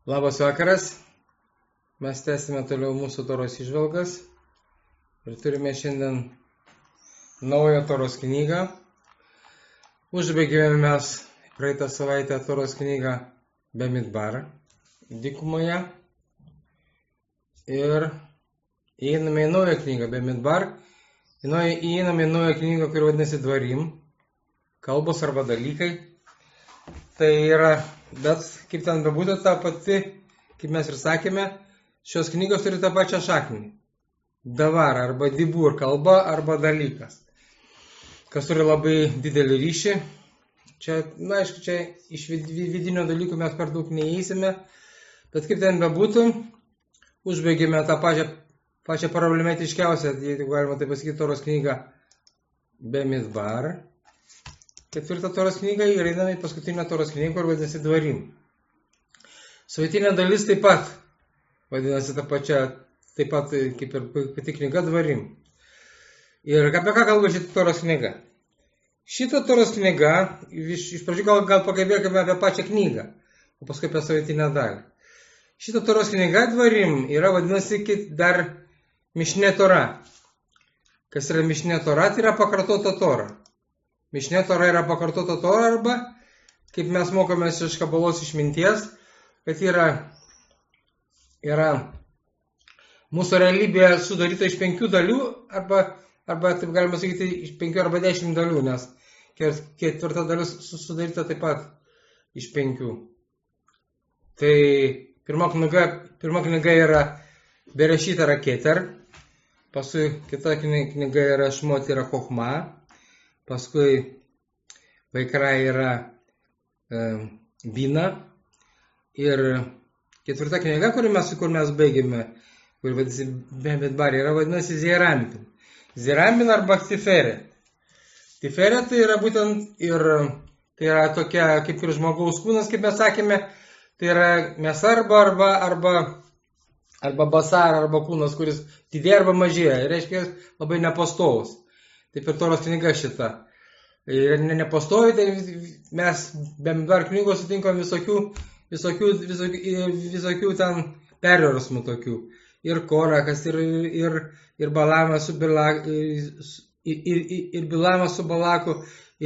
Labas vakaras, mes tęsime toliau mūsų Toros įžvalgas ir turime šiandien naują Toros knygą. Užbaigėme mes praeitą savaitę Toros knygą Bamidbar dykumoje ir įeiname į naują knygą Bamidbar, įeiname į naują knygą, kuri vadinasi Dvarim, kalbos arba dalykai. Tai yra, bet kaip ten bebūtų, ta pati, kaip mes ir sakėme, šios knygos turi tą pačią šaknį. Davar arba dibur kalba arba dalykas. Kas turi labai didelį ryšį. Čia, aišku, čia iš vidinio dalykų mes per daug neįsime, bet kaip ten bebūtų, užbaigėme tą pačią problematiškiausią, jeigu galima taip pasakyti, Toros knygą Bamidbar. Ketvirtą Toros knygą ir einame į paskutinę Toros knygą, kur vadinasi Dvarim. Savaitinė dalis taip pat vadinasi taip pat kaip ir pati knyga Dvarim. Ir apie ką kalba šitą Toros knygą? Šitą Toros knygą, iš pradžių gal pakalbėkime apie pačią knygą, o paskui apie savaitinę dalį. Šitą Toros knygą Dvarim yra vadinasi dar Mišnė Tora. Kas yra Mišnė Tora? Tai yra pakartota Tora. Mišnė Tora yra pakartota Tora arba, kaip mes mokomės iš Kabalos išminties, kad yra mūsų realybė sudaryta iš 5 dalių arba taip galima sakyti, iš 5 arba 10 dalių, nes ketvirta dalis sudaryta taip pat iš 5. Tai pirma knyga yra Berešit yra Keter, paskui kita knyga yra Šmot yra Chochma, paskui Vaikra yra Bina ir ketvirta knyga, kur mes baigėme, kur vadinasi Bamidbar, yra vadinasi Zeirambin. Zeirambin arba Tiferet. Tiferet tai yra būtent ir tai yra tokia kaip ir žmogaus kūnas, kaip mes sakėme, tai yra mėsa arba basar arba kūnas, kuris didėja arba mažėja, reiškia labai nepastovus. Taip ir Toros knyga šita. Ir nepastovi, tai mes Bamidbar knygos sutinkam visokių ten perversmų tokių. Ir Korakas, ir Balamas su Balaku,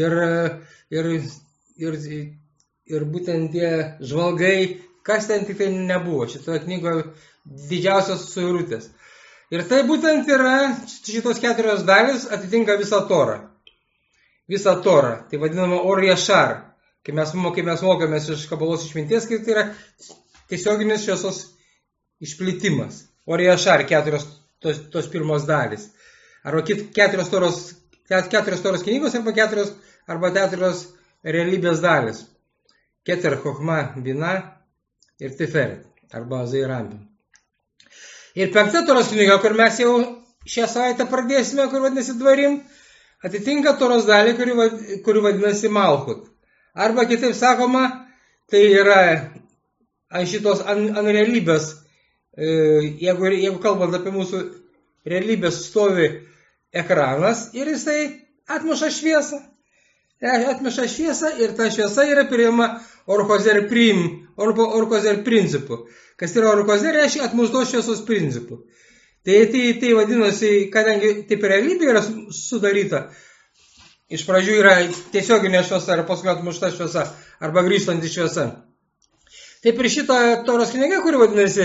ir būtent tie žvalgai, kas ten tik tai nebuvo. Šitoje knygoje didžiausios suirutės. Ir tai būtent yra šitos 4 dalis atitinka visą Torą. Visą Torą. Tai vadinama Or Yashar. Kai mes mokomės iš Kabalos išminties, kai tai yra tiesioginis šviesos išplitimas. Or Yashar 4 tos pirmos dalis. Arba 4 Toros knygos arba 4 realybės dalis. Keter, Chochma, Bina ir Tiferet. Arba Zeirambin. Ir 5 Toros knyga, kur mes jau šią savaitę pradėsime, kur vadinasi Dvarim, atitinka Toros dalį, kuri vadinasi Malchut. Arba kitaip sakoma, tai yra ant šitos ant realybės, jeigu kalbant apie mūsų realybės, stovi ekranas ir jisai atmuša šviesą. Atmuša šviesą ir ta šviesa yra priima Orkozer principu. Kas yra Orkozer, reiškia atmuštos šviesos principu. Tai vadinasi, kadangi taip realybė yra sudaryta, iš pradžių yra tiesioginė šviesa ir paskui atmušta šviesa arba grįžtanti šviesa. Taip ir šita Toros knyga, kuri vadinasi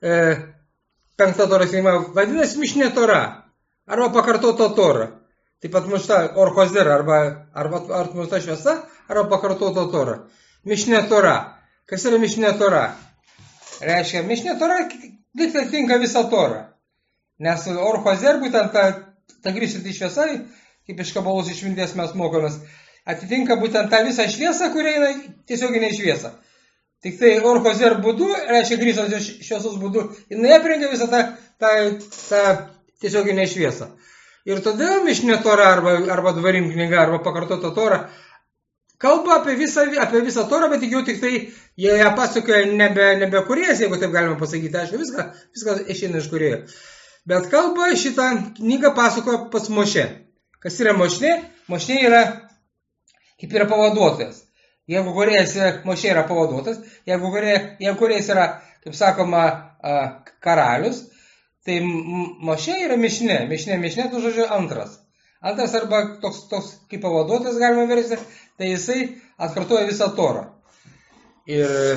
5 Toros knyga, vadinasi Mišnė Tora arba pakartota Tora. Taip atmušta Orkozer arba atmušta šviesa arba pakartota Tora. Mišnė Tora. Kas yra Mišnė Tora? Reiškia, Mišnė Tora atitinka visą Torą. Nes Orkozer, būtent ta grįžtanti šviesa, kaip iš Kabalos išminties mes mokomės, atitinka būtent tą visą šviesą, kuri eina tiesioginė šviesa. Tik tai Orkozer būdu, reiškia grįžtantis šviesos būdu, jinai aprengia visą tą tiesioginę šviesą. Ir todėl Mišnė Tora arba Dvarim knyga arba pakartota Tora kalba apie visą Torą, bet jau tik tai jie ją pasakoja nebe kūrėjas, jeigu taip galima pasakyti, aišku, viskas išeina iš kūrėjo. Bet kalba šitą knygą pasakoja pats Mošė. Kas yra Mošė? Mošė yra kaip yra pavaduotojas. Jeigu kūrėjas Mošė yra pavaduotas, jeigu kūrėjas yra, kaip sakoma, karalius, tai Mošė yra mišne, tu žodžiu antras. Antras arba toks kaip pavaduotas galima versti, tai jisai atkartoja visą Torą. Ir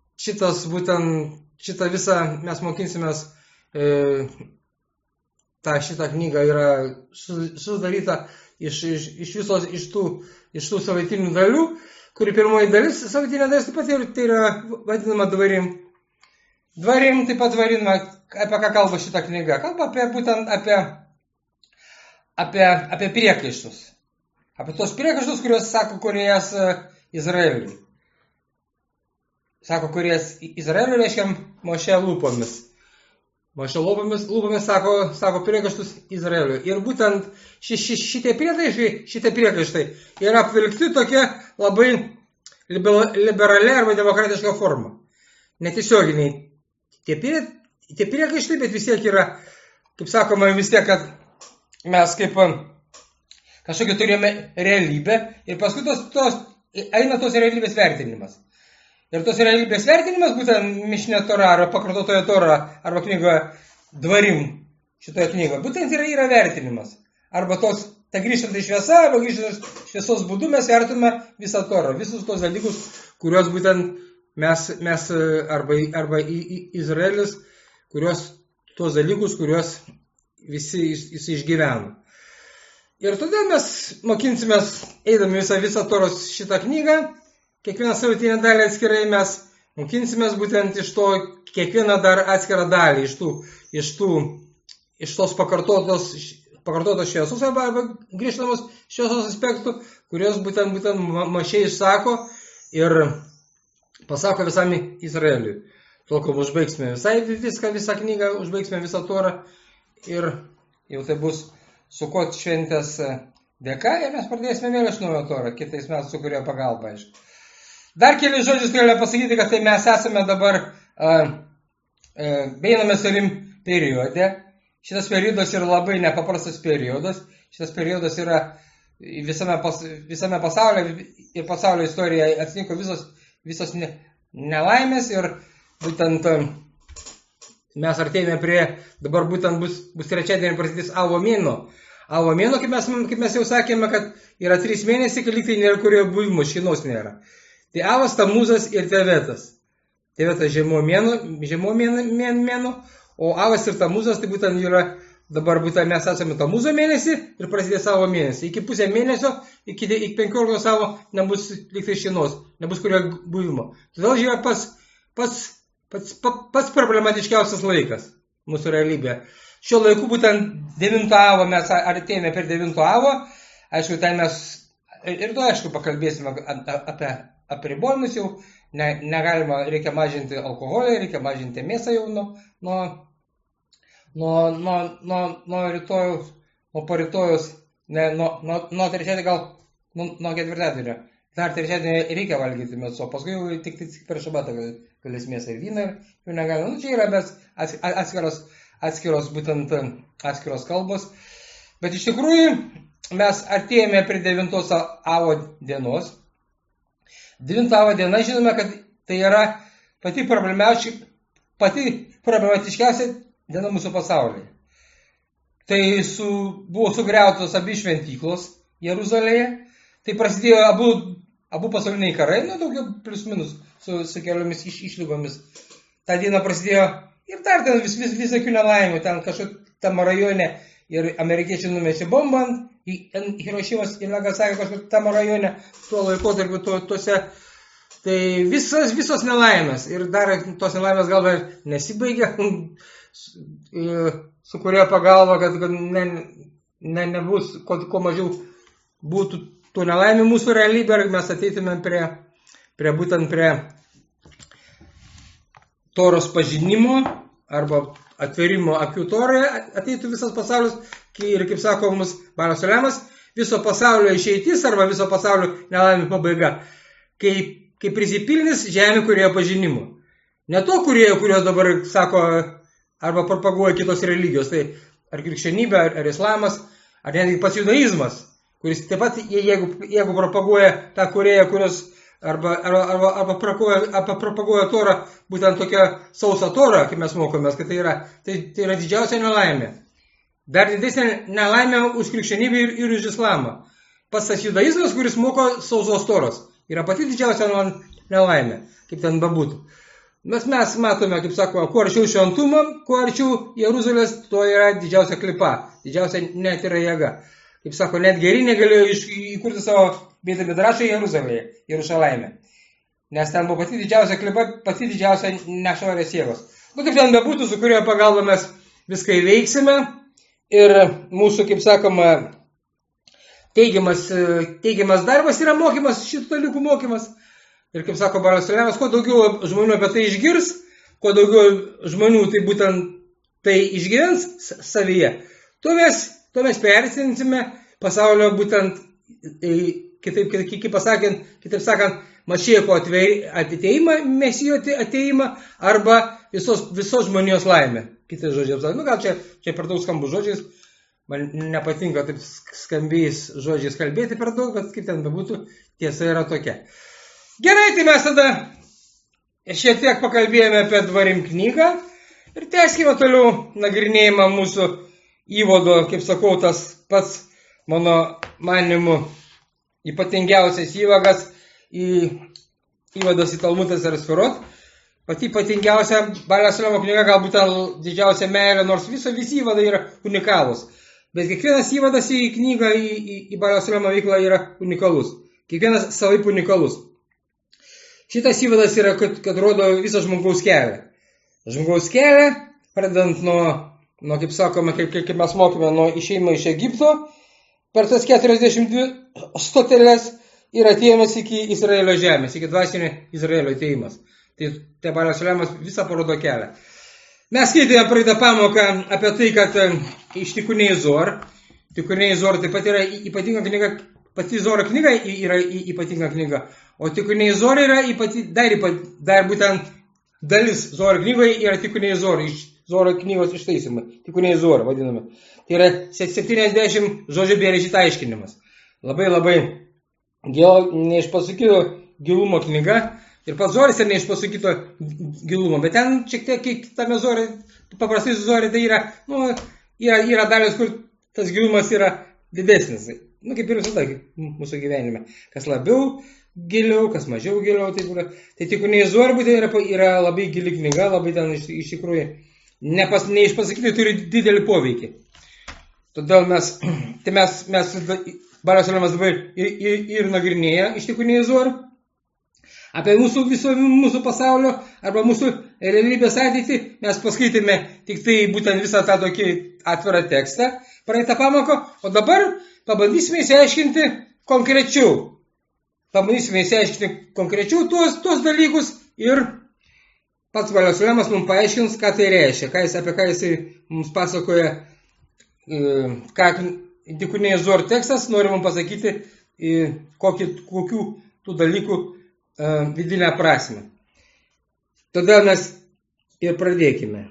šitą visą mes mokinsimės, šitą knygą yra sudaryta iš tų savaitinių dalių, kuri pirmoji dalis, savaitinė dalis taip pat tai yra vadinama dvarim. Dvarim taip pat vadinama, apie ką kalba šitą knygą. Kalba apie priekaištus. Apie tos priekaištus, kuriuos sako kūrėjas Izraeliui. Sako kūrėjas Izraeliui, reiškia Mošė lūpomis. Mošė lūpomis sako priekaištus Izraeliui. Ir būtent šitie priekaištai yra apvilkti tokia labai liberalia arba demokratiška forma. Netiesioginiai tie priekaištai, bet vis tiek yra, kaip sakoma, vis tiek, kad mes kaip kažkokį turėjome realybę ir paskui eina tos realybės vertinimas. Ir tos realybės vertinimas, būtent Mišne Tora arba pakartotoje Tora arba knygoje Dvarim, šitoje knygoje, būtent yra vertinimas. Arba ta grįžtanti šviesa, arba grįžtantis šviesos būdu mes vertume visą Torą, visus tos dalykus, kuriuos būtent mes arba Izraelis, tos dalykus, kuriuos visi jis išgyveno. Ir todėl mes mokinsimės, eidami visą Toros šitą knygą, kiekvieną savaitinę dalį atskirai mes mokinsimės būtent iš to, kiekvieną dar atskirą dalį, iš tos pakartotos šviesos arba grįžtamos šviesos aspektų, kurios būtent Mošė išsako ir pasako visam Izraeliui. Tol, kol užbaigsime visą knygą, užbaigsime visą Torą ir jau tai bus Sukot šventės dėka ir mes pradėsime vėl iš naujo Torą, kitais metais su kurio pagalba, aišku. Dar keli žodžius galime pasakyti, kad tai mes esame dabar Beino Mesarim periode. Šitas periodas yra labai nepaprastas periodas. Šitas periodas yra visame pasaulyje ir pasaulio istorijoje atsitiko visos nelaimės ir būtent mes artėjame dabar būtent bus trečiadienį prasidės Avo mėnuo. Avo mėnuo, kaip mes jau sakėme, kad yra 3 mėnesiai, kad lygtai nėra kurio buvimo, Šinos nėra. Tai Avas, Tamuzas ir Tevetas. Tevetas žiemo mėnuo, o Avas ir Tamuzas tai būtent yra, dabar būtent mes esame Tamuzo mėnesį ir prasidės Avo mėnesį. Iki pusę mėnesio, iki 15 Avo nebus lygtai Šinos, nebus kurio buvimo. Todėl yra pats problematiškiausias laikas mūsų realybėje. Šiuo laiku būtent 9 Avo mes artėjame per 9 Avo. Aišku, ten mes ir aišku pakalbėsime apie apribojimus jau. Negalima, reikia mažinti alkoholį, reikia mažinti mėsą jau nuo rytojus, nuo porytojus, nuo trečiadienio gal, nuo ketvirtadienio. Dar trečiadienį reikia valgyti mėsą, paskui jau tik per šabatą galės mėsą ir vyną ir jau negalima. Čia yra atskiros kalbos. Bet iš tikrųjų mes artėjame prie 9 Avo dienos. 9 Avo diena, žinome, kad tai yra pati problematiškiausia diena mūsų pasaulyje. Tai buvo sugriautos abi šventyklos Jeruzalėje. Tai prasidėjo abu pasauliniai karai, daugiau plius minus su keliomis išlygomis. Ta diena prasidėjo ir dar ten visokių nelaimių, ten kažkaip tame rajone ir amerikiečiai numėsė bombą į Hirošimas ir Nagasakį kažkaip tame rajone, tuo laikotarpiu tuose. Tai visos nelaimės ir dar tos nelaimės gal nesibaigė, su kurio pagalba, kad nebus, kuo mažiau būtų tų nelaimių mūsų realybė ir mes ateitume prie Toros pažinimo arba atverimo akių Toroje, ateitų visas pasaulis ir, kaip sako mums Baras Sulemas, viso pasaulio išeitis arba viso pasaulio nelaimių pabaiga, kaip prisipilnis žemė kurioje pažinimo. Ne to kurioje, kurios dabar sako arba propaguoja kitos religijos, tai ar krikščionybė, ar islamas, ar netgi pats judaizmas, kuris taip pat, jeigu propaguoja tą kurėją, kurios arba propaguoja Torą, būtent tokia sausa Tora, kaip mes mokomės, kad tai yra didžiausia nelaimė. Dar didesnė nelaimė už krikščionybę ir už islamą. Pats tas judaizmas, kuris moko sausos Toros, yra pati didžiausia nelaimė, kaip ten bebūtų. Mes matome, kaip sakoma, kuo arčiau šventumo, kuo arčiau Jeruzalės, tuo yra didžiausia klipa, didžiausia net yra jėga. Kaip sako, net geri negalėjo įkurti savo Beitą Midrašą Jeruzalėje, nes ten buvo pati didžiausia klipa, pati didžiausia nešvarės jėgos. Nu, kaip ten bebūtų, su kurio pagalba mes viską įveiksime ir mūsų, kaip sakoma, teigiamas darbas yra mokymas, šitų dalykų mokymas. Ir kaip sako Baras Sulemas, kuo daugiau žmonių apie tai išgirs, kuo daugiau žmonių tai būtent tai išgyvens savyje, tuo mes persinsime pasaulio būtent, kitaip sakant, Mašieko ateimą, Mesijo ateimą, arba visos žmonijos laimę. Kitais žodžiais, nu gal čia per daug skambų žodžiais, man nepatinka taip skambiais žodžiais kalbėti per daug, bet kaip ten bebūtų, tiesa yra tokia. Gerai, tai mes tada šiek tiek pakalbėjome apie Dvarim knygą ir tęskime toliau nagrinėjimą mūsų įvado, kaip sakau, tas pats mano manimu ypatingiausias įvadas į Talmudas ir Sferot. Pati ypatingiausia Balio Suleimo knyga, galbūt didžiausia meilė, nors visi įvadai yra unikalūs. Bet kiekvienas įvadas į knygą, į Balio Suleimo veiklą yra unikalus. Kiekvienas savaip unikalus. Šitas įvadas yra, kad rodo visą žmogaus kelią. Žmogaus kelią, pradedant nuo kaip sakome, kaip mes mokome, nuo išėjimo iš Egipto, per tas 42 stoteles ir atėjimas iki Izraelio žemės, iki dvasinio Izraelio atėjimas. Tai Balio Suleimas visą parodo kelią. Mes skaitėme praeitą pamoką apie tai, kad iš Tikkunei Zor taip pat yra ypatinga knyga, pati Zoro knyga yra ypatinga knyga, o Tikkunei Zor yra dar būtent dalis Zoro knygoje yra Tikkunei Zor, iš Zoro knygos ištaisimai, Tikkunei Zor vadiname. Tai yra 70 žodžių Berešit aiškinimas. Labai neišpasakyto gilumo knyga ir pats Zoris yra neišpasakyto gilumo, bet ten šiek tiek tame Zore, paprastai Zore tai yra dalis, kur tas gilumas yra didesnis. Nu, kaip ir visada mūsų gyvenime. Kas labiau giliau, kas mažiau giliau. Tai Tikkunei Zor yra labai gili knyga, labai ten iš tikrųjų neišpasakyti turi didelį poveikį. Todėl mes Balio Suleimas dabar ir nagrinėja iš Tikkunei Zor apie mūsų pasaulio arba mūsų realybės ateitį. Mes paskaitėme tik tai būtent visą tą tokį atvirą tekstą praeitą pamoką, o dabar pabandysime įsiaiškinti konkrečiau. Tuos dalykus ir pats Balio Suleimas mums paaiškins, ką tai reiškia, apie ką jis mums pasakoja, ką Tikkunei Zor tekstas nori mums pasakyti, kokių tų dalykų vidinę prasmę. Todėl mes ir pradėkime.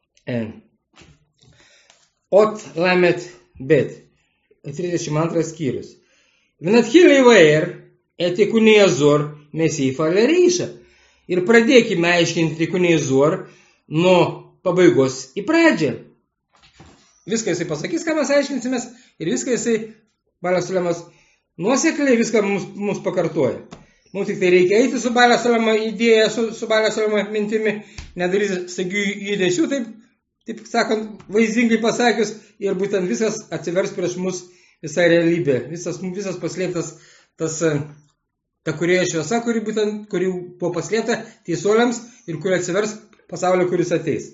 Ot Lamet Bet, 32 skyrius. Venatchil Ivaer, Tikkunei Zor, Mesifą Lereišą. Ir pradėkime aiškinti Tikkunei Zor nuo pabaigos į pradžią. Viską jisai pasakys, ką mes aiškinsimės, ir viską jisai, Balio Suleimas, nuosekliai viską mums pakartoja. Mums tik tai reikia eiti su Balio Suleimo idėja, su Balio Suleimo mintimi, nedaryti staigių judesių, taip sakant, vaizdingai pasakius, ir būtent viskas atsivers prieš mus visą realybę. Visas paslėptas ta kurioje šviesa, kuri buvo paslėpta teisuoliams ir kuri atsivers pasaulio, kuris ateis.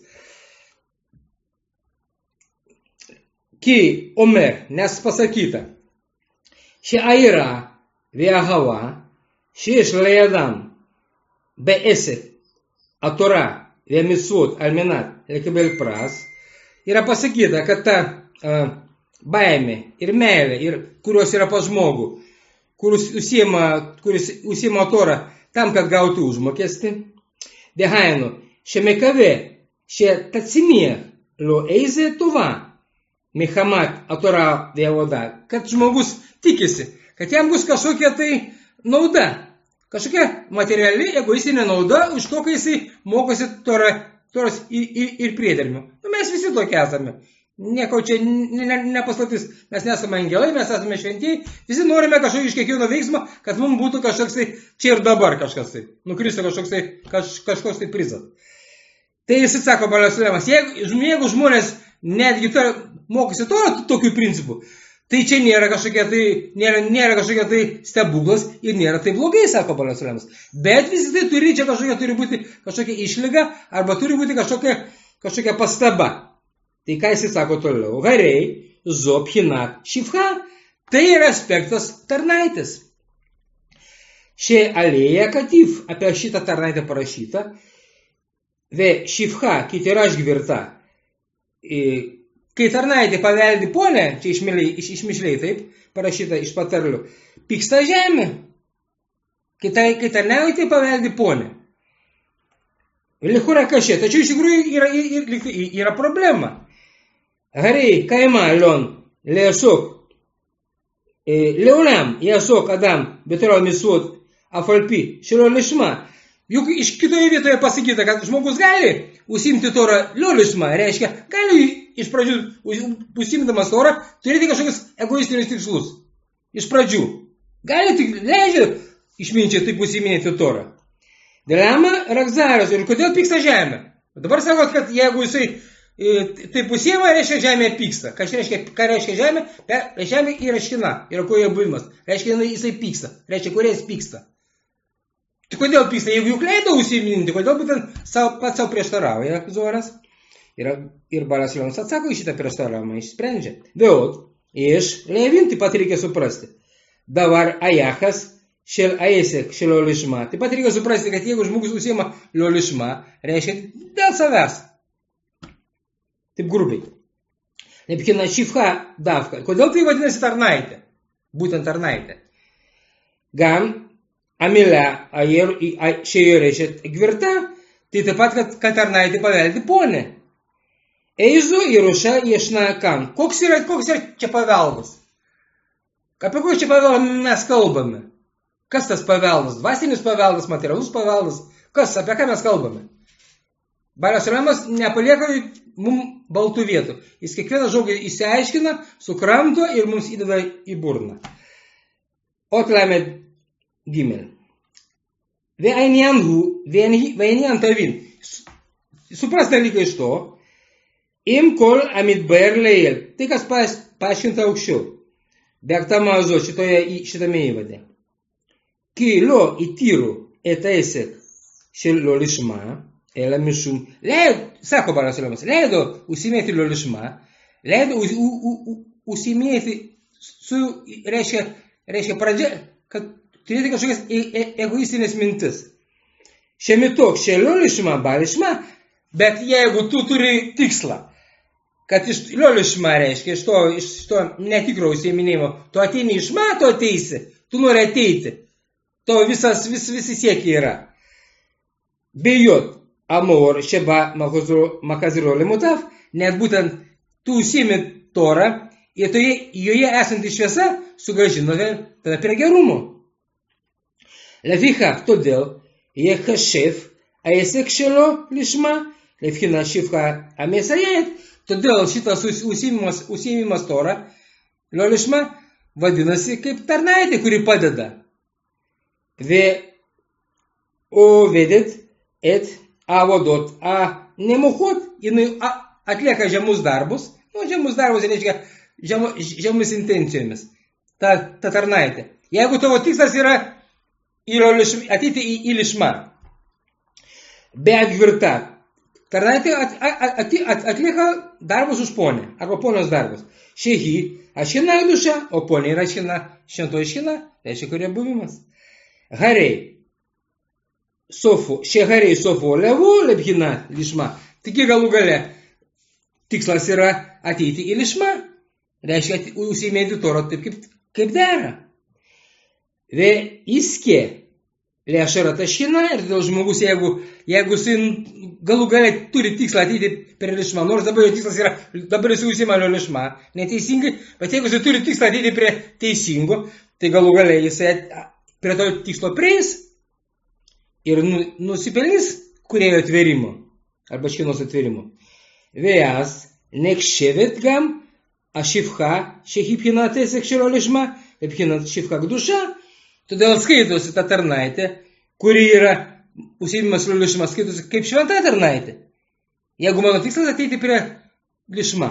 Ki Omer, nes pasakyta, She'aira ve'ahava, שיש לידם בעסק התורה והמצוות על מנת לקבל פרס, yra pasakyta, kad ta baimė ir meilė, kurios yra pas žmogų, kuris užsiima Torą tam, kad gautų užmokestį, דהיינו, שמקווה שתצמיח לו איזה טובה מחמת התורה והעבודה, kad žmogus tikisi, kad jam bus kažkokia tai nauda, kažkokia materiali egoistinė nauda už to, kai jisai mokosi toros ir priedermių. Nu, mes visi tokie esame. Nieko čia nepaslaptis. Mes nesame angelai, mes esame šventieji. Visi norime kažkokio iš kiekvieno veiksmo, kad mums būtų kažkoks tai čia ir dabar kažkas tai. Nukristų kažkoks tai prizas. Tai jis sako, Balasulemas, jeigu žmonės netgi mokosi tokių principų, tai čia nėra kažkokia tai stebuklas ir nėra tai blogai, sako Balasulemas. Bet vis tai turi būti kažkokia išlyga arba turi būti kažkokia pastaba. Tai ką jis sako toliau? Harei, zophina, šifha, tai yra aspektas tarnaitės. Šie alėja katyv, apie šitą tarnaitę parašyta, ve šifha, kiti yra žgvirta. Kai tarnaitė paveldi ponę, čia išmišliai taip, parašyta iš patarlių, pyksta žemė. Kai tarnaitė paveldi ponę. Lichura kažė, tačiau iš tikrųjų yra problema. Harei, kaima, lion, leasok, leolam, jasok, adam, betero misvot, afalpi, šilo lišma. Juk iš kitoje vietoje pasakyta, kad žmogus gali užsimti torą liolishma, reiškia, gali iš pradžių užsimdamas torą turėti kažkokius egoistinius tikslus. Iš pradžių. Gali tik leidžia išminčiai taip užsiminėti torą. Dilema rakzaras ir kodėl pyksta žemė? Dabar sakot, kad jeigu jisai taip užsiema, reiškia žemė pyksta. Ką reiškia žemė? Žemė yra škina, yra koje buvimas. Reiškia, jisai pyksta. Reiškia, kuriais pyksta. Tai kodėl pyksta? Jeigu juk leido užsiminti, kodėl būtent pats savo prieštarauja Zoras? Ir Balasulemas atsako į šitą prieštaravimą, išsprendžia. Vėot, iš Levin taip pat reikia suprasti. Dabar ajachas šel aesek šel liolishma. Taip pat reikia suprasti, kad jeigu žmogus užsiema liolishma, reiškia dėl savęs. Taip grubiai. Nepkina šifha davka. Kodėl tai vadinasi tarnaitė? Būtent tarnaitė. Gam amilę šioje reiškia gvirta, tai taip pat, kad tarnaitė paveldi ponę. Eizu įruša iešna kam. Koks yra čia paveldas? Apie kokį čia paveldą mes kalbame? Kas tas paveldas? Dvasinis paveldas, materialus paveldas? Kas? Apie ką mes kalbame? Balasulemas nepalieka mums baltų vietų. Jis kiekvieną žodį išsiaiškina, sukramto ir mums įdeda į burną. Otlame gimel. Ve'inyan tavin. Supras dalyką iš to. Im kol amitber leil. Tai kas paaiškinta aukščiau. Bektama azo šitame įvade. Ki lo įtyru etaisek šel liolishma, ela mishum. Sako Balasulemas, leido užsimėti liolishma, leido užsimėti su, reiškia pradžia, kad turėti kažkokias egoistinės mintis. Šiame toks liolishma, balishma, bet jeigu tu turi tikslą, kad iš liolishma reiškia, iš to netikro užsiminėjimo, tu ateini iš mato ateisi, tu nori ateiti, to visi siekiai yra. Bejot, amor, šeba makaziro limutav, net būtent tu užsiimi torą ir joje esanti šviesa sugrąžino tada prie gerumo. Leficha, todėl, jie chashef, aesek šelo lišma, lefkina šifka amesajait, todėl šitas užsiimimas torą, liolishma, vadinasi kaip tarnaitė, kuri padeda. O vedet et avodot nemochot, jinai atlieka žemus darbus, reiškia žemus intencijomis, ta tarnaitė. Jeigu tavo tikslas yra ateiti į lišmą, bet tvirta, tarnaitė atlieka darbus už ponę, arba ponios darbus. Šehi aškina duša, o ponė yra šventoji škina, reiškia kurie buvimas. Harei, šeharei sofo levu lebhina lišma. Taigi galų gale tikslas yra ateiti į lišmą, reiškia užsiimėti torą taip kaip dera. Ve iskė lešara taškina ir todėl žmogus, jeigu jisai galų gale turi tikslą ateiti per lišmą, nors dabar jo tikslas yra, dabar jisai užsiima lišmą, neteisingai, bet jeigu jisai turi tikslą ateiti prie teisingo, tai galų gale jisai prie to tikslo prieis ir nusipelnys kūrėjo atvėrimo, arba škinos atvėrimo. Vėjas nekščevit gam השפחה שהיא בחינת עסק שלו לשמה, ובחינת שפחה קדושה, todėl skaitosi ta tarnaitė, kuri yra užsiėmimas lišma, skaitosi kaip šventa tarnaitė. Jeigu mano tikslas ateiti prie lišma.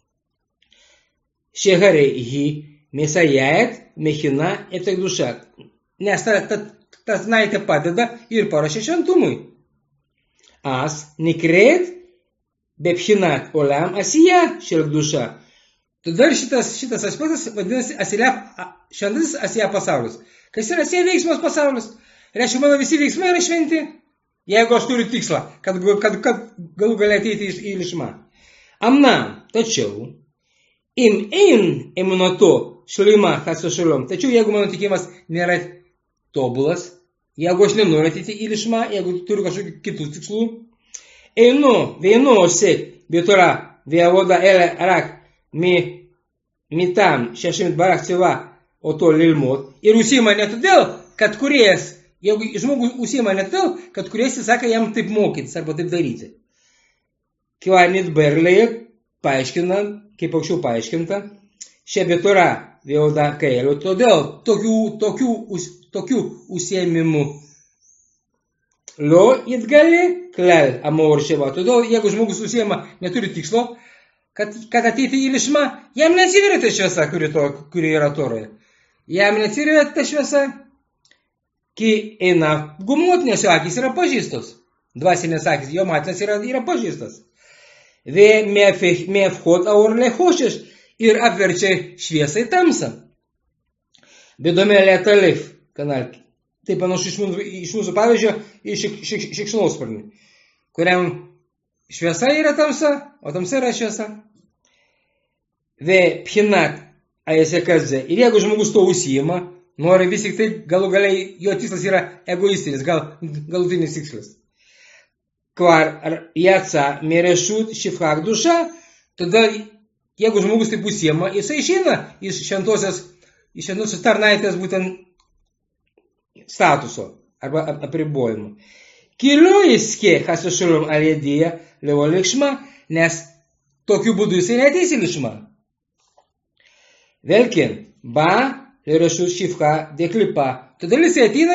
Šehariai jį mesajat mechina et duša, nes ta tarnaitė padeda ir parašė šventumui. As nikret bepchinat olam asija šel duša. Todėl šitas aspektas vadinasi šventasis asija pasaulis. Kas yra asija veiksmas pasaulis? Reiškia, mano visi veiksmai yra šventi, jeigu aš turiu tikslą, kad galų galia ateiti į lišmą. Amna, tačiau, emunato šalima chas šalom. Tačiau, jeigu mano tikėjimas nėra tobulas, jeigu aš nenoriu ateiti į lišmą, jeigu turiu kažkokių kitų tikslų, veinu osek betora veavoda ele rak mitam šešimit barak civa o to lilmot. Ir užsiima ne todėl, kad kūrėjas, jeigu žmogus užsiima ne todėl, kad kūrėjas įsako jam taip mokytis arba taip daryti. Kivanit berlėje paaiškina, kaip aukščiau paaiškinta, šebetora vėlda kailio. Todėl tokių užsiėmimų lo įtgali klel amor ševa. Todėl, jeigu žmogus užsiema neturi tikslo, kad ateiti į lišmą, jam neatsiveria ta šviesa, kuri yra Toroje. Jam neatsiveria ta šviesa, kai eina gumot, nes jo akis yra pažįstos. Dvasinės akis, jo matymas yra pažįstas. Ve mefchot aur lechošeš ir apverčia šviesai tamsą. Bedomelė talif kanal. Tai panašu iš mūsų pavyzdžio į šikšnosparnį, kuriam šviesa yra tamsa, o tamsa yra šviesa. Ve pchinat aesekaze. Ir jeigu žmogus to užsiima, nori vis tik tai galų galiai, jo tikslas yra egoistinis, galutinis tikslas. Kvar jaca merešut šifhak duša, tada jeigu žmogus taip užsiima, jisai išeina iš šventosios tarnaitės būtent statuso arba apribojimo. Kiliu įskė chasušulum alėdėje levo lišmą, nes tokiu būdu jisai neteis į lišmą. Velkin, ba, lirešus šifka deklipa. Todėl jisai ateina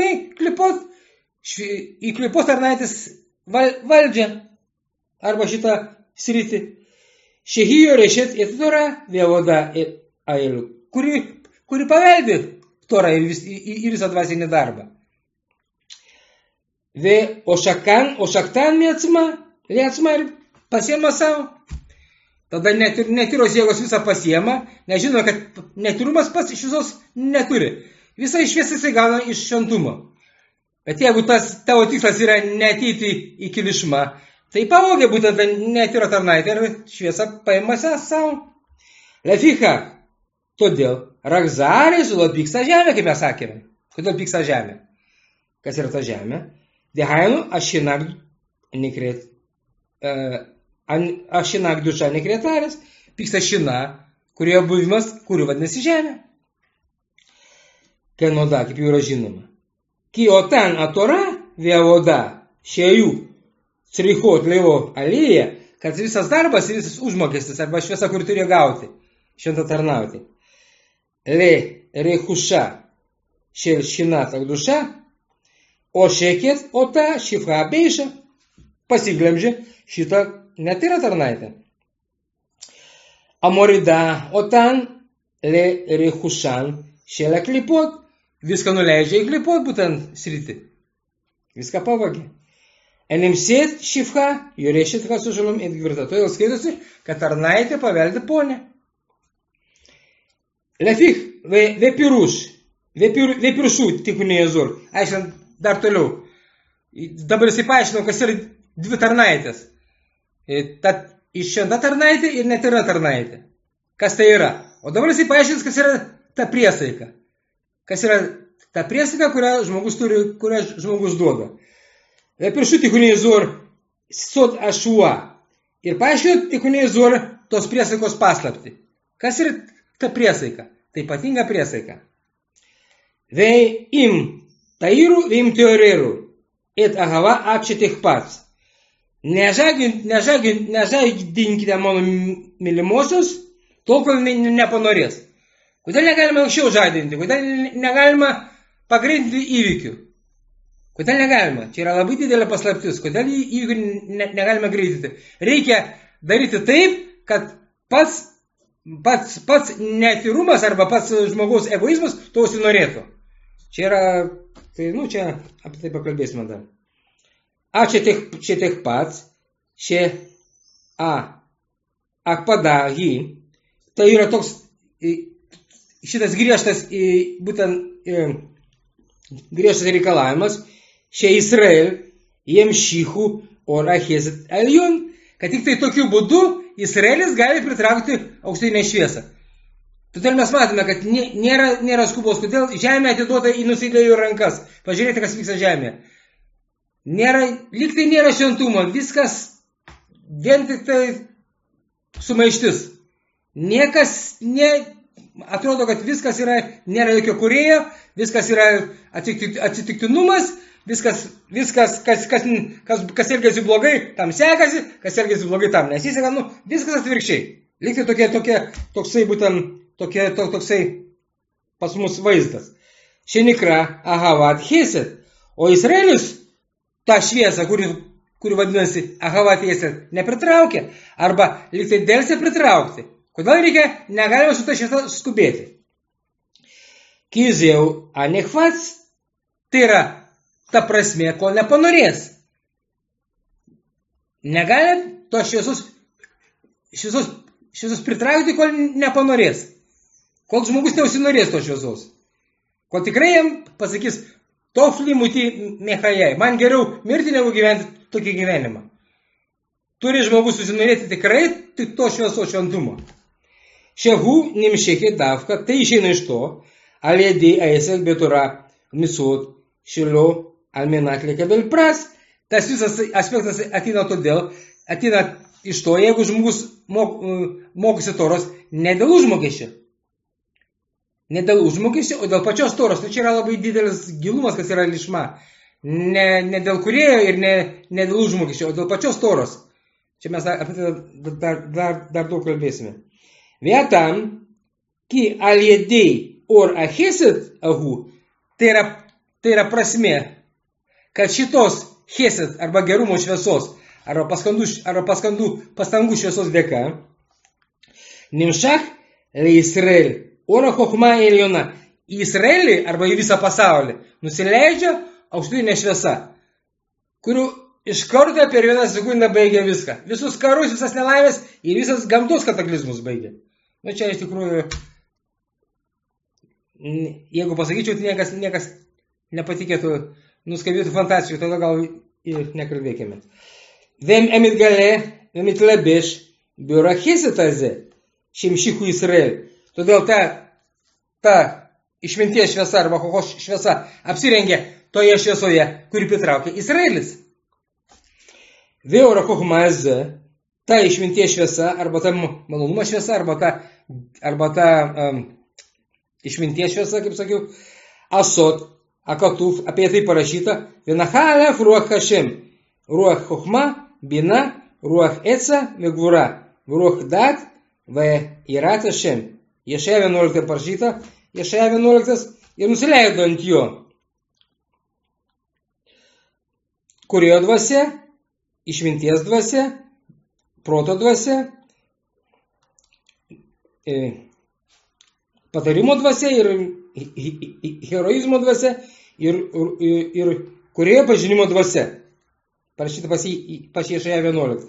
į klipos tarnaitės valdžią arba šitą sritį. Šehijo rešet etdora vėvoda ailu, kuri paveldi Torą ir visą dvasinį darbą. Ve ošaktan liatsma ir pasiema savo. Tada netyros jėgos visą pasiema, nes žino, kad netyrumas pats iš visos neturi. Visą šviesą jisai gauna iš šventumo. Bet jeigu tavo tikslas yra neateiti iki lišmą, tai pavogė būtent netyro tarnaitę ir šviesą paima savo. Leficha, todėl Ragzarė sulo pyksta žemė, kaip mes sakėme. Kodėl pyksta žemė? Kas yra ta žemė? Dehainu ašinak duša nekretarės, pyksta šina, kurioje buvimas, kuriuo vadinasi žemė. Kenoda, kaip jau yra žinoma. Kiotan atora vėvoda šiejųcrichot levo alėje, kad visas darbas ir visas užmokestis arba šviesa, kurį turėjo gauti, šventą tarnauti. Le rechusha šel šinat duša, o šeket, o ta šifra beiša pasiglemžė šitą netyra tarnaitę. Amorida, o tan le rechushan šel klipot, viską nuleidžia į klipot būtent sritį. Viską pavogė. Enimsėt šifra, jorešit chasušalom ir gvirta. Todėl skaitosi, kad tarnaitė paveldi ponę. Lefik, vepirušų tikunėje zur. Aiškiant dar toliau. Dabar jisai paaiškino, kas yra dvi tarnaitės. Šventa tarnaitė ir netyra tarnaitė. Kas tai yra? O dabar jisai paaiškins, kas yra ta priesaika. Kas yra ta priesaika, kurią žmogus duoda. Vepirušų tikunėje zur sot ašuo. Ir paaiškino tikunėje zur tos priesaikos paslaptį. Kas yra ta priesaika? Tai ypatinga priesaika. Vei im tairu, veim teoreru. et ahava atšetechpats. Nežadinkite mano mylimosios, tol kol nepanorės. Kodėl negalima anksčiau žadinti? Kodėl negalima pagreitinti įvykių? Kodėl negalima? Čia yra labai didelė paslaptis. Kodėl įvykių negalima greitinti? Reikia daryti taip, kad pats netyrumas arba pats žmogaus egoizmas to užsinorėtų. Čia yra, tai, čia apie tai pakalbėsime dar. Atšetechpats, akpadahi, tai yra toks, šitas griežtas, būtent griežtas reikalavimas, Israel, Jemšichu, or Acheset Eljon, kad tik tai tokiu būdu Izraelis gali pritraukti aukštinę šviesą. Todėl mes matome, kad nėra skubos, kodėl žemė atiduota į nusidėjų rankas. Pažiūrėkite, kas vyksta žemėje. Lyg tai nėra šventumo, viskas vien tik tai sumaištis. Atrodo, kad viskas nėra jokio kūrėjo, viskas yra atsitiktinumas, viskas kas elgiasi blogai, tam sekasi, kas elgiasi blogai, tam nesiseka, viskas atvirkščiai. Lyg tai toksai pas mus vaizdas. Šenikra ahavat cheset, o Izraelis tą šviesą, kuri vadinasi ahavat cheset, nepritraukia, arba lyg tai dėlsia pritraukti. Kodėl negalima su ta šviesa skubėti? Kizeu anechvats, tai yra ta prasme, kol nepanorės. Negali to šviesos pritraukti, kol nepanorės. Kol žmogus neužsinorės to šviesos. Kol tikrai jam pasakys, tofli muti mechajai, man geriau mirti negu gyventi tokį gyvenimą. Turi žmogus susinorėti tikrai to šviesos šventumo. Šehu nimšekė davka, tai išeina iš to, alėdė eisek betura misot šilo almenatlėkė belpras. Tas visas aspektas ateina iš to, jeigu žmogus mokosi toros ne dėl užmokesčio. Ne dėl užmokesčio, o dėl pačios toros. Tai čia yra labai didelis gilumas, kas yra lišma. Ne dėl kūrėjo ir ne dėl užmokesčio, o dėl pačios toros. Čia mes apie tai dar daug kalbėsime. Vietam, ki alėdei or acheset ahu, tai yra prasme, kad šitos cheset arba gerumo šviesos, arba pastangų šviesos dėka, nimšach le Israel, ora chochma eliona, į Izraelį arba į visą pasaulį nusileidžia aukštutinė šviesa, kurių iš karto per vieną sekundę baigia viską. Visus karus, visas nelaimės ir visas gamtos kataklizmus baigia. Čia iš tikrųjų, jeigu pasakyčiau, tai niekas nepatikėtų, nuskambėtų fantastiškai, tada gal ir nekalbėkime. Vem emitgale, emitlebiš, biura chesitaze, šimšichų Izrael. Todėl ta išminties šviesa arba kokios šviesa apsirengia toje šviesoje, kuri pritraukia Izraelis. Veura kochmaze, ta išminties šviesa arba ta malonumo šviesa arba ta išminties šviesa, kaip sakiau, asot, akatuf, apie tai parašyta, vienachalef ruach Hashem, ruach chochma, bina, ruach etza, vegvura, ruach dat, ve irat Hashem. Ješaja 11 parašyta, Ješaja 11 ir nusileido ant jo. Kuriojo dvasia, išminties dvasia, proto dvasia, patarimo dvasia ir heroizmo dvasia ir kuriojo pažinimo dvasia. Parašyta pas Ješaja 11.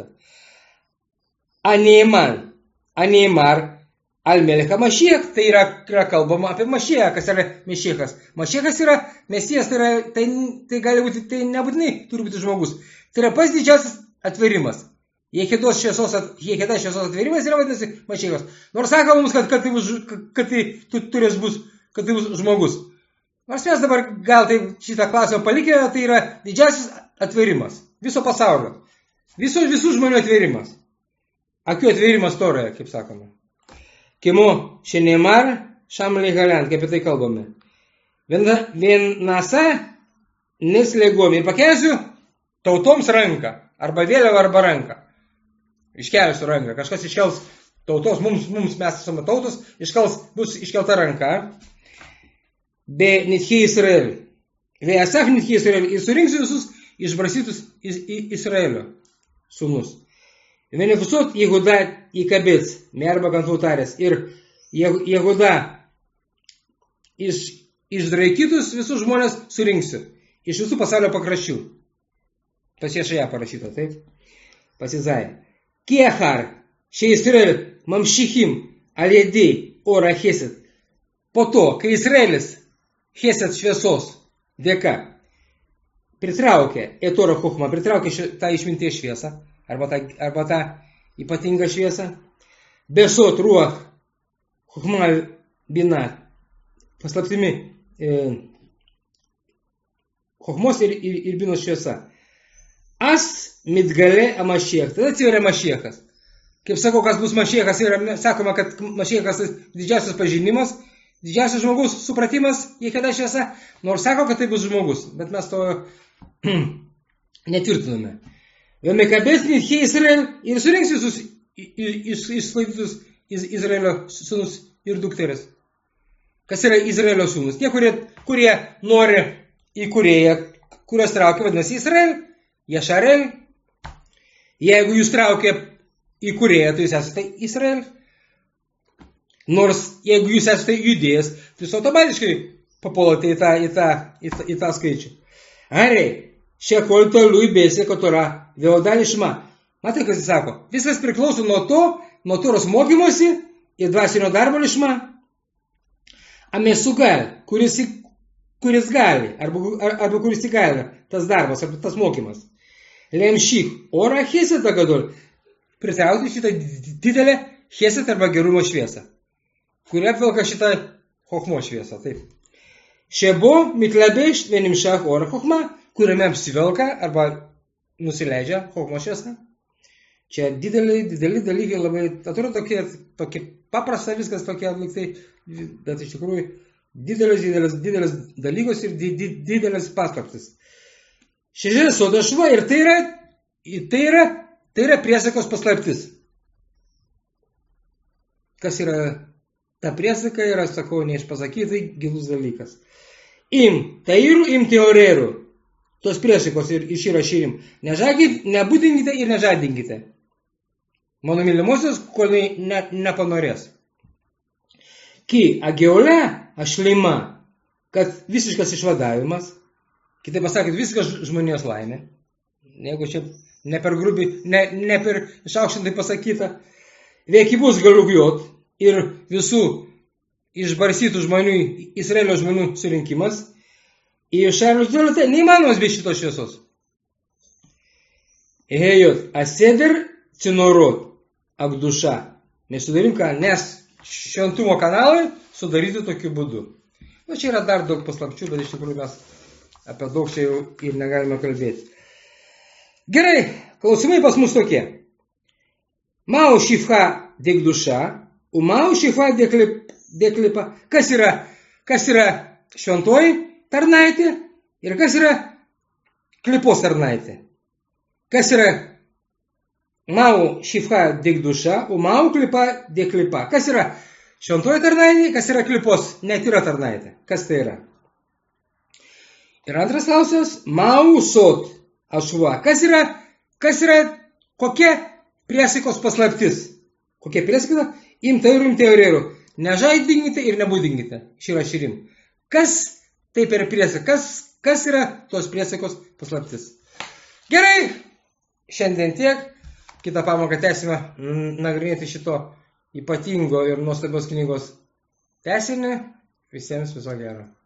Aneimar Al-Melech Mašiach, tai yra kalbama apie Mašiachą, kas yra Mešiachas. Mašiachas yra Mesijas, tai gali būti, tai nebūtinai turi būti žmogus. Tai yra pats didžiausias atverimas. Jehidos šviesos atverimas yra vadinasi Mašiachas. Nors sakoma mums, kad tai bus žmogus. Nors mes dabar gal tai šitą klausimą palikime, tai yra didžiausias atverimas viso pasaulio. Visų žmonių atverimas. Akių atverimas Toroje, kaip sakoma. Kimo šenemar šam legalant, kaip apie tai kalbame. Vien nasa neslėgom ir pakelsiu tautoms ranką, arba vėliavą, arba ranką. Iškelsiu ranką, kažkas iškels tautos, mums mes esame tautos, bus iškelta ranka. Be Nitchei Israel. Ve'asaf Nitchei Israel. Ir surinksiu visus išbrasytus Izraelio sūnus. Venefusot Jehuda įkabėts, merba kantutarės. Ir Jehuda išdraikytus visus žmonės surinksiu. Iš visų pasaulio pakraščių. Pas Ješaja parašyta, taip? Pas Izają. Kiechar, šie Izrael, mamšichim, alėdėjai, ora Chesed. Po to, kai Izraelis Chesed šviesos dėka pritraukė Etorą Chochmą, pritraukė tą išminties šviesą, arba tą ypatingą šviesą, Besot Ruach Chochma Bina, paslaptimi Chochmos ir Binos šviesa. As mitgale Amašiech, tada atsiveria Mašiechas. Kaip sakau, kas bus Mašiechas, sakoma, kad Mašiechas didžiausias pažinimas, didžiausias žmogus supratimas, Jeheda šviesa, nors sako, kad tai bus žmogus, bet mes to netvirtiname. Vemekabės Nitchei Israel ir surinks visus išsklaidytus Izraelio sūnus ir dukteris. Kas yra Izraelio sūnus? Tie, kurie nori į kūrėją, kurios traukia, vadinasi Izrael, Ješarel. Jeigu jūs traukia į kūrėją, tai jūs esate Izrael. Nors jeigu jūs esate judėjas, tai jūs automatiškai papuolate į tą skaičių. Arei, šekol tolui bėsė kotora, veodal išma. Matai, kas jis sako? Viskas priklauso nuo Toros mokymosi ir dvasinio darbo išma. Amesugal, kuris gali, arba kuris įgali tas darbas, arba tas mokymas. Lemšyk, ora Chesed agadol, pritraukti šitą didelę Chesed arba gerumo šviesą, kuri apvelka šitą Chochmo šviesą. Taip. Šebo mitlabeš venimšach ora Chochma, kuriame apsivelka arba nusileidžia Chochmo šviesą. Čia dideli dalykai, labai, atrodo tokie paprasta viskas, tokie atliktai, bet iš tikrųjų didelis dalykus ir didelis paslaptis. Šežė sodašva ir tai yra priesakos paslaptis. Kas yra ta priesaka, yra, sakau, neišpasakytai gilus dalykas. Im teorėrų, tos priesakos ir iš įrašyrim, nebūdinkite ir nežadinkite. Mano mylimosios, kol nepanorės. Ki ageole ašleima, kad visiškas išvadavimas, kitaip pasakyti, viskas žmonijos laimė, jeigu čia ne per grubiai, ne per išaukštintai pasakyta, veikybus galugiot ir visų išbarstytų žmonių, Izraelio žmonių surinkimas, į šalių žodžiu, neįmanomas be šitos šviesos. Ehejot, aseder cinorot, akduša. Mes sudarim ką, nes šventumo kanalai sudaryti tokiu būdu. Nu, čia yra dar daug paslapčių, bet iš tikrųjų mes apie daug čia jau ir negalime kalbėti. Gerai, klausimai pas mus tokie. Mao šifha degduša, umau šifha deklipa. Kas yra šventoji tarnaitė ir kas yra klipos tarnaitė? Kas yra Mao šifha degduša, umau klipa deklipa. Kas yra šventoji tarnaitė, kas yra klipos netyra tarnaitė? Kas tai yra? Ir antras klausimas, Mao sot ašuva. Kas yra kokia priesaikos paslaptis? Kokia priesaika? Im teorėrų. Nežaidinkite ir nebūdinkite. Šira širim. Kas tai per priesaika? Kas yra tos priesaikos paslaptis? Gerai, šiandien tiek. Kitą pamoką tęsime nagrinėti šito ypatingo ir nuostabios knygos tęsinį. Visiems viso gero.